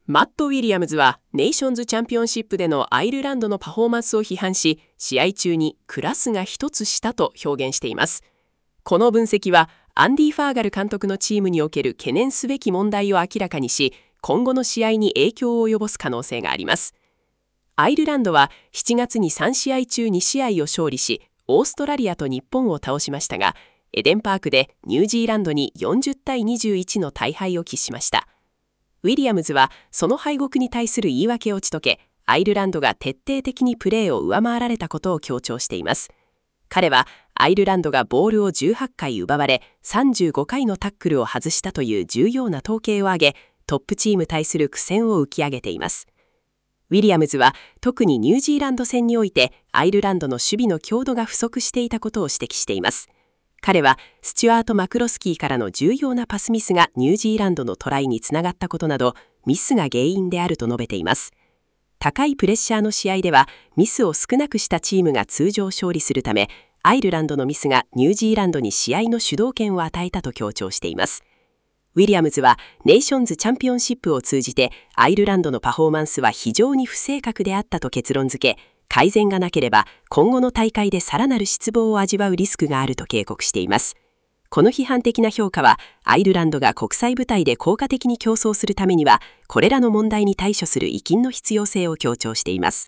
マット・ウィリアムズはネーションズチャンピオンシップでのアイルランドのパフォーマンスを批判し、試合中にクラスが一つ下と表現しています。この分析はアンディ・ファーガル監督のチームにおける懸念すべき問題を明らかにし、今後の試合に影響を及ぼす可能性があります。アイルランドは7月に3試合中2試合を勝利し、オーストラリアと日本を倒しましたが、エデンパークでニュージーランドに40対21の大敗を喫しました。ウィリアムズはその敗北に対する言い訳を打ち解け、アイルランドが徹底的にプレーを上回られたことを強調しています。彼はアイルランドがボールを18回奪われ、35回のタックルを外したという重要な統計を挙げ、トップチーム対する苦戦を浮き上げています。ウィリアムズは特にニュージーランド戦においてアイルランドの守備の強度が不足していたことを指摘しています。彼はスチュアート・マクロスキーからの重要なパスミスがニュージーランドのトライにつながったことなど、ミスが原因であると述べています。高いプレッシャーの試合ではミスを少なくしたチームが通常勝利するため、アイルランドのミスがニュージーランドに試合の主導権を与えたと強調しています。ウィリアムズはネーションズチャンピオンシップを通じてアイルランドのパフォーマンスは非常に不正確であったと結論付け、改善がなければ今後の大会でさらなる失望を味わうリスクがあると警告しています。この批判的な評価は、アイルランドが国際舞台で効果的に競争するためには、これらの問題に対処する遺金の必要性を強調しています。